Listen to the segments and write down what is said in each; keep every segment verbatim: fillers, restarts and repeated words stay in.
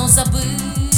забытым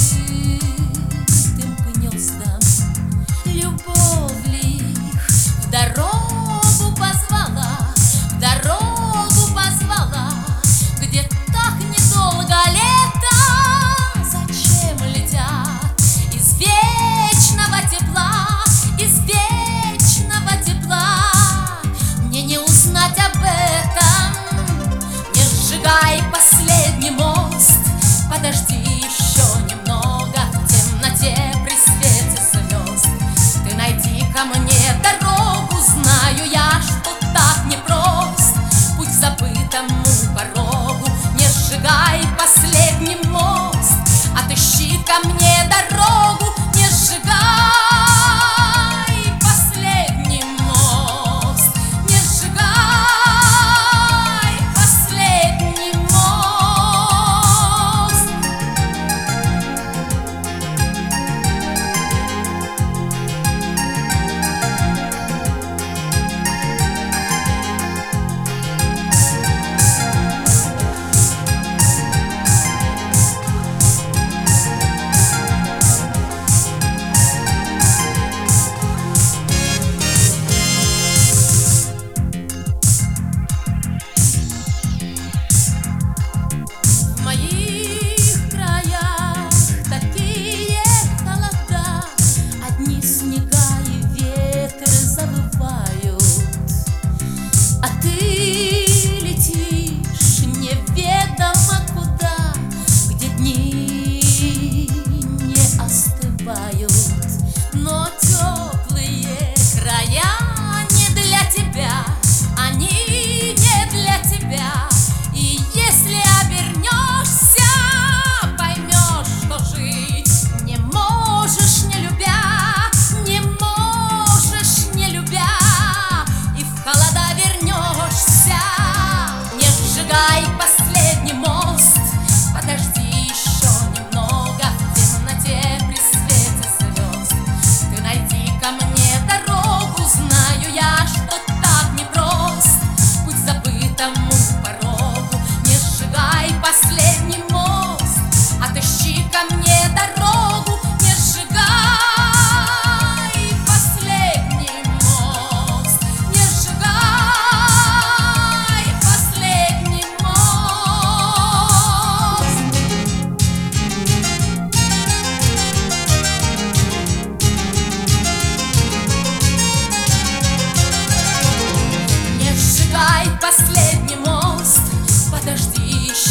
гнездам. Любовь лишь в дорогу позвала, в дорогу позвала, где так недолго лето. Зачем летят из вечного тепла, из вечного тепла? Мне не узнать об этом. Не сжигай последний мост, подожди еще немного в темноте при свете звезд. Ты найди ко мне дорогу, знаю я, что так непрост. Путь к забытому порогу, не сжигай последний мост. Отыщи ко мне дорогу, не сжигай последний мост, не сжигай последний мост. В моих краях такие холода, одни снега и ветры завывают, а ты летишь неведомо куда, где дни не остывают. Но теплые края не для тебя, они не для тебя. И если обернешься, поймешь, что жить не можешь, не любя, не можешь, не любя. И в холода вернешься. Не сжигай последний мост, подожди еще немного в темноте при свете звезд. Ты найди ко мне дорогу, знаю я, что так непрост. Путь к забытому порогу, не сжигай последний мост. Отыщи ко мне дорогу, не сжигай последний мост, не сжигай последний мост. Не сжигай последний мост, подожди еще